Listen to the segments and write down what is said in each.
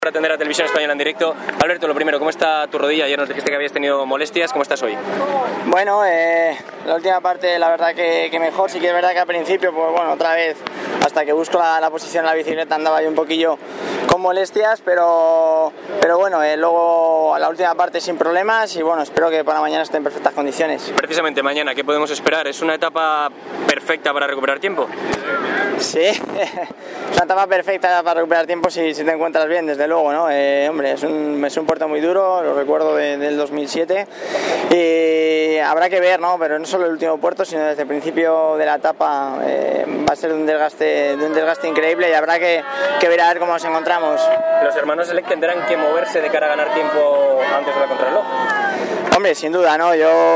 Para atender a Televisión Española en directo. Alberto, lo primero, ¿cómo está tu rodilla? Ayer nos dijiste que habías tenido molestias, ¿cómo estás hoy? Bueno, la última parte la verdad que mejor, sí que es verdad que al principio, pues bueno, otra vez, hasta que busco la posición en la bicicleta andaba yo un poquillo con molestias, pero bueno, luego a la última parte sin problemas y bueno, espero que para mañana esté en perfectas condiciones. Precisamente mañana, ¿qué podemos esperar? ¿Es una etapa perfecta para recuperar tiempo? Sí, es una etapa perfecta para recuperar tiempo si te encuentras bien, desde luego, ¿no? Hombre, es un puerto muy duro, lo recuerdo del 2007 y habrá que ver, ¿no? Pero no solo el último puerto, sino desde el principio de la etapa va a ser un desgaste increíble y habrá que ver a ver cómo nos encontramos. Los hermanos Select tendrán que moverse de cara a ganar tiempo antes de la contrarreloj. Hombre, sin duda, ¿no?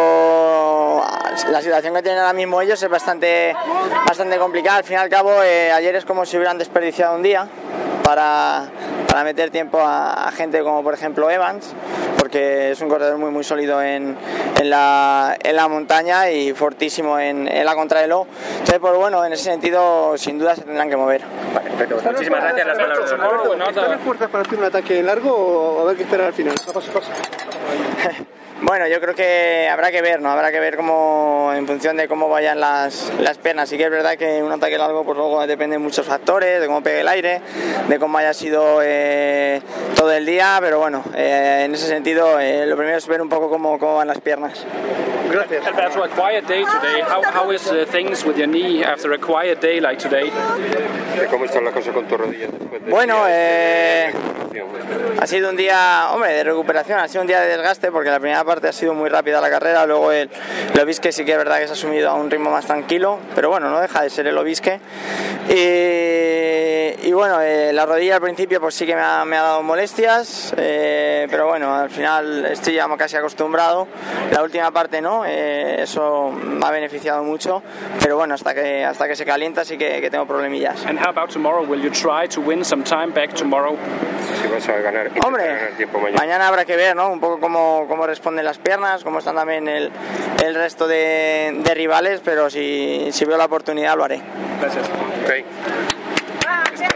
La situación que tienen ahora mismo ellos es bastante complicada. Al fin y al cabo, ayer es como si hubieran desperdiciado un día para meter tiempo a gente como por ejemplo Evans, porque es un corredor muy sólido en la montaña y fortísimo en la contrarreloj. Entonces, pues bueno, en ese sentido sin duda se tendrán que mover. Vale, perfecto. Muchísimas gracias. Las palabras de Alberto. ¿Tienes fuerzas para hacer un ataque largo o haber que esperar al final? Paso. Bueno, yo creo que habrá que ver, ¿no? Habrá que ver cómo, en función de cómo vayan las piernas. Sí que es verdad que un ataque largo, pues luego depende de muchos factores, de cómo pegue el aire, de cómo haya sido todo el día, pero bueno, en ese sentido, lo primero es ver un poco cómo van las piernas. Gracias. Alberto, a quiet day today. How is things with your knee after a quiet day like today? ¿Cómo están las cosas con tu rodilla después de Bueno, ha sido un día, hombre, de recuperación, ha sido un día de desgaste porque la primera parte ha sido muy rápida la carrera, luego el Obisque sí que es verdad que se ha sumido a un ritmo más tranquilo, pero bueno, no deja de ser el Obisque. Y bueno, la rodilla al principio pues sí que me ha dado molestias, pero bueno, al final estoy ya casi acostumbrado. La última parte no, eso me ha beneficiado mucho, pero bueno, hasta que se calienta sí que tengo problemillas. And how about tomorrow? Will you try to win some time back tomorrow? si vas a ganar, hombre, ganar tiempo mañana habrá que ver, ¿no? Un poco cómo responden las piernas, cómo están también el resto de rivales, pero si veo la oportunidad lo haré. Gracias. Okay.